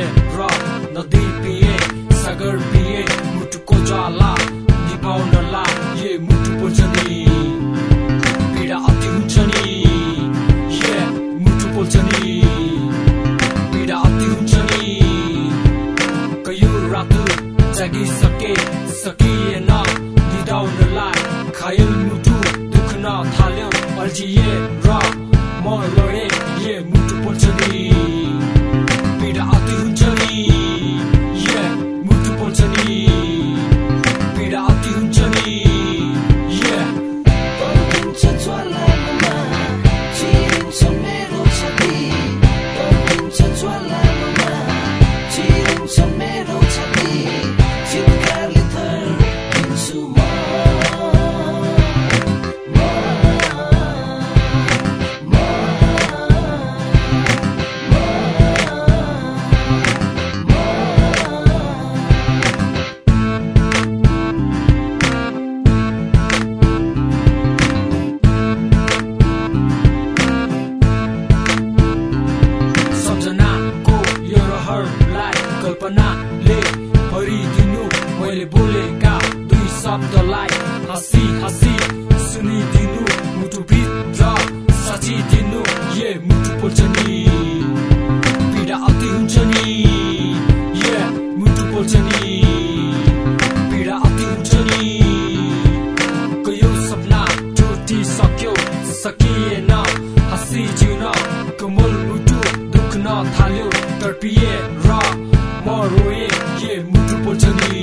र नदी पिए सागर पिए मुटुको ज्वाला निभाउनला ये मुटु पोल्छ नि पीडा अति हुन्छ नि ये मुटु पोल्छ नि पीडा अति हुन्छ नि कयौं रातु जागिसके सकिएन निदाउनलाई घायल मुटु दुख्न थाल्यो अल्झिए र म रोए ये मुटु पोल्छ नि पीडा अति हुन्छ नि ये मुटु पोल्छ नि पीडा अति हुन्छ नि ये पल्किन्छ ज्वालामा चिरिन्छ मेरो छाती पल्किन्छ ज्वालामा चिरिन्छ मेरो छाती चितकारले थर्किन्छु म कल्पनाले भरिदिनु मैले बोलेका दुई शब्दलाई हँसी हँसी सुनिदिनु मुटुभित्र साचिदिनु ये मुटु पोल्छ नि पीडा अति हुन्छ नि ये मुटु पोल्छ नि पीडा अति हुन्छ नि कयौं सपना टुटिसक्यो सकिएन हँसी जिउन कोमल मुटु दुख्न थाल्यो तर्पिए र म रोए ये मुटु पोल्छ नि